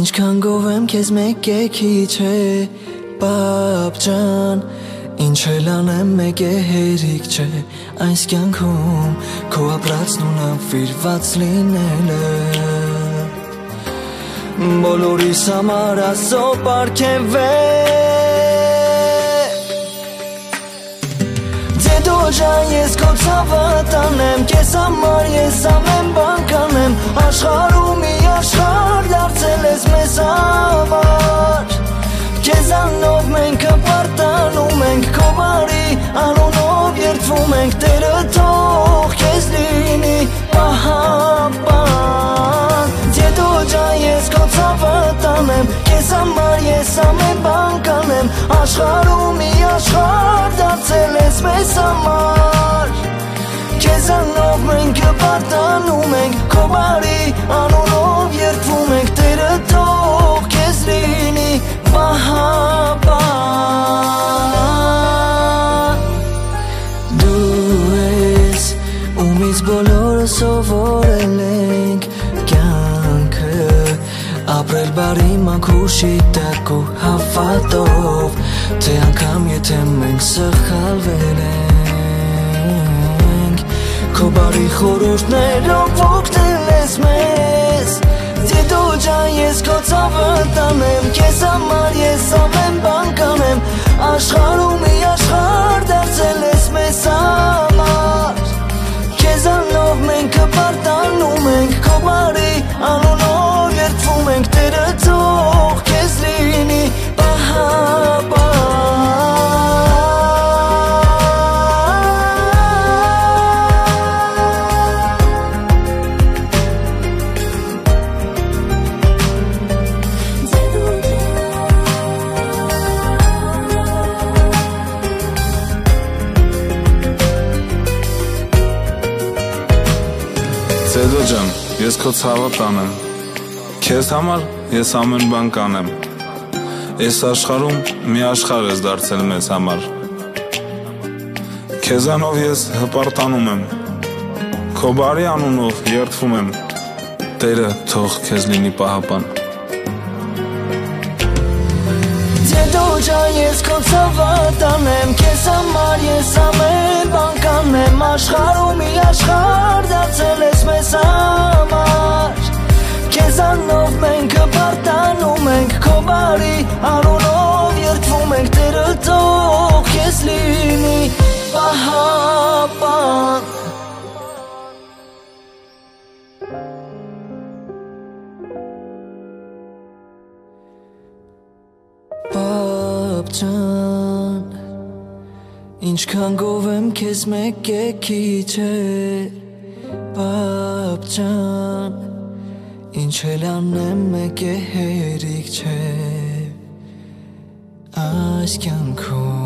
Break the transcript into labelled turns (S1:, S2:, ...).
S1: Ինչքան գովեմ քեզ մեկ է քիչ է Պապ ջան Ինչ էլ անեմ մեկ է հերիք չէ Այս կյանքում քո ապրածն ու նվիրված լինելը Բոլորիս համար ասո պարգև է Դեդո ջան ես քո ցավը տանեմ Քեզ համար ես ամեն բան կանեմ Աշխարհում մի աշխարհ դարձել ես մեզ համար Քեզանով մենք պարտանում ենք Քո բարի անունով երդվում ենք Տերը թող քեզ լինի պահապան Դեդո ջան ես քո ցավը տանեմ Քեզ համար ես ամեն բան կանեմ Աշխարհում մի աշխարհ դարձել ես մեզ համար Քեզանով մենք պարտանում ենք Քո բարի անունով երդվում ենք Տերը թող քեզ լինի պահապան Դու ես ումից բոլորը սովորել ենք կյանքը Ապրել բարի մաքուշի տակ ու հավատով Թե անգամ եթե մենք սխալվել ենք Քո բարի խորհուրդներով օգնել ես մեզ Դեդո ջան ես քո ցավը տանեմ Քեզ համար ես ամեն բան կանեմ Աշխարհում մի աշխարհ դարձել ես մեզ համար Քեզանով մենք պարտանում ենք Քո բարի անունով երդվում ենք Տերը թող քեզ լինի պահապան
S2: Դեդո ջան, ես քո ցավը տանեմ Քեզ համար ես ամեն բան կանեմ Այս աշխարհում մի աշխարհ ես դարձել մեզ համար Քեզանով ես հպարտանում եմ Քո բարի անունով երդվում եմ Տերը թող քեզ լինի պահապան
S1: Դեդո ջան ես քո ցավը տանեմ Քեզ համար ես ամեն բան կանեմ Աշխարհում մի աշխարհ դարձել ես մեզ համար Քեզանով մենք պարտանում ենք Քո բարի անունով երդվում ենք Տերը թող քեզ լինի պահապան Պապ ջան Ինչքան գովեմ քեզ մեկ է քիչ է Պապ ջան Ինչ էլ անեմ մեկ է հերիք չէ Այս կյանքում